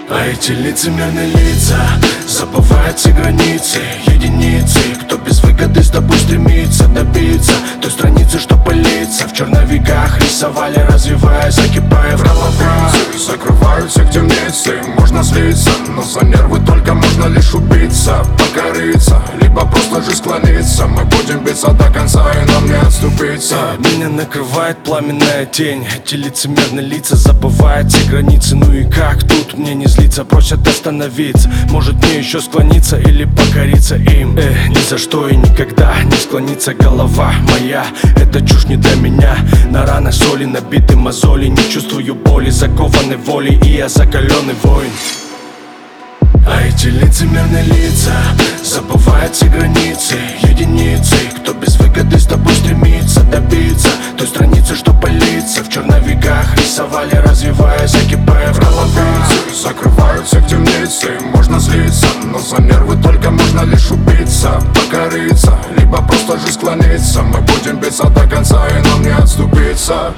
А эти лицемерные лица забывают все границы. Единицы, кто без выгоды с тобой стремится добиться той страницы, что пылится. В черновиках рисовали, развивая, закипая в головах. Закрывают всех темницы, можно слиться, но за нервы только можно лишь убиться, покориться, либо просто же склониться. Мы будем биться до конца, и нам не отступиться. Меня накрывает пламенная тень. Эти лицемерные лица забывают все границы. Ну и как тут мне не злиться? Просят остановиться. Может мне еще склониться или покориться им? Ни за что и никогда не склонится голова моя. Это чушь не для меня. На ранах соли набиты мозоли. Не чувствую боли, закованы волей, и я закаленный воин. А эти лицемерные лица забывают все границы. Единицы, кто без выгоды с тобой стремится добиться той страницы, что пылится. В черновиках рисовали, развивая, закипая в головах. Закрывают всех темницы, можно злиться, но за нервы только можно лишь убиться, покориться, либо просто же склониться. Мы будем биться до конца, и нам не отступиться.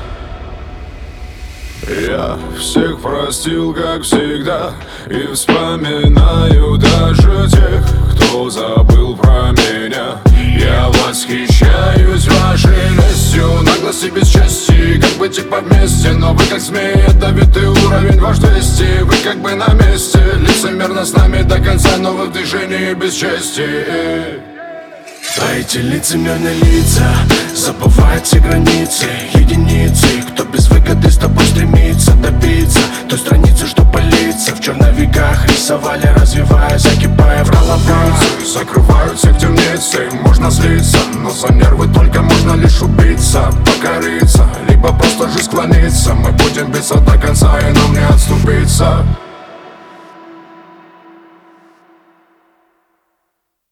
Я всех простил, как всегда, и вспоминаю даже тех, кто забыл про меня. Я восхищаюсь вашей лестью, наглости без чести. Как бы типа вместе, но вы как змеи, давит и уровень ваш 200. Вы как бы на месте, лицемерно с нами до конца, но вы в движении без чести. А эти лицемерные лица забывают все границы. Единицы, кто без выгоды с тобой стремится добиться той страницы, что пылится. В черновиках рисовали, развивая, закипая в головах. Закрывают всех темницы, можно злиться, но за нервы только можно лишь убиться, покориться, либо просто же склониться. Мы будем биться до конца, и нам не отступиться.